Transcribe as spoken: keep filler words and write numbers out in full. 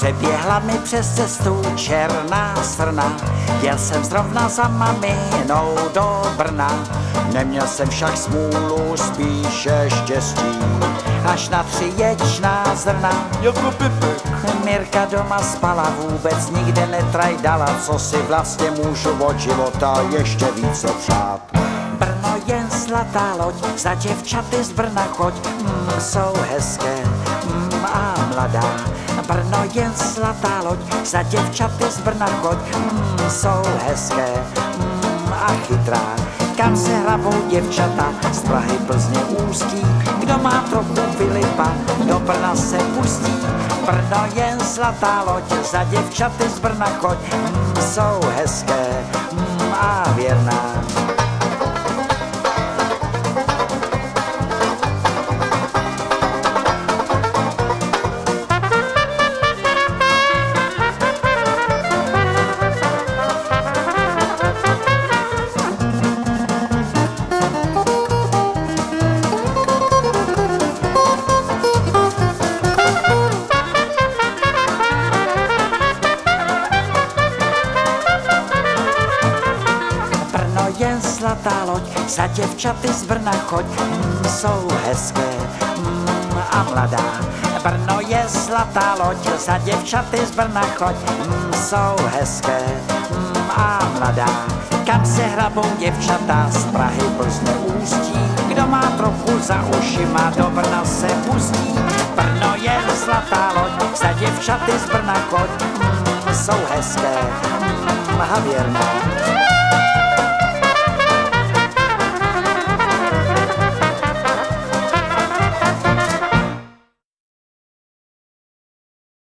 Přeběhla mi přes cestu černá srna, jel jsem zrovna za maminou do Brna. Neměl jsem však smůlu, spíše štěstí, až na tři ječná zrna. Jako Pipek. Mirka doma spala, vůbec nikde netrajdala, co si vlastně můžu od života ještě více přát. Brno jen zlatá loď, za děvčaty z Brna choď, mm, jsou hezké mm, a mladá. Brno jen zlatá loď, za děvčaty z Brna choď, mm, jsou hezké mm, a chytrá. Kam se hrabou děvčata, z Prahy Plzně ústí, kdo má trochu Filipa, do Brna se pustí. Brno jen zlatá loď, za děvčaty z Brna choď, mm, jsou hezké mm, a věrná. Jen zlatá loď, za děvčaty z Brna choď, mm, jsou hezké mm, a mladá. Brno je zlatá loď, za děvčaty z Brna choď, mm, jsou hezké mm, a mladá. Kam se hrabou děvčata, z Prahy Plzně ústí, kdo má trochu za ušima, do Brna se pustí. Brno je zlatá loď, za děvčaty z Brna choď, mm, jsou hezké mm, a věrné.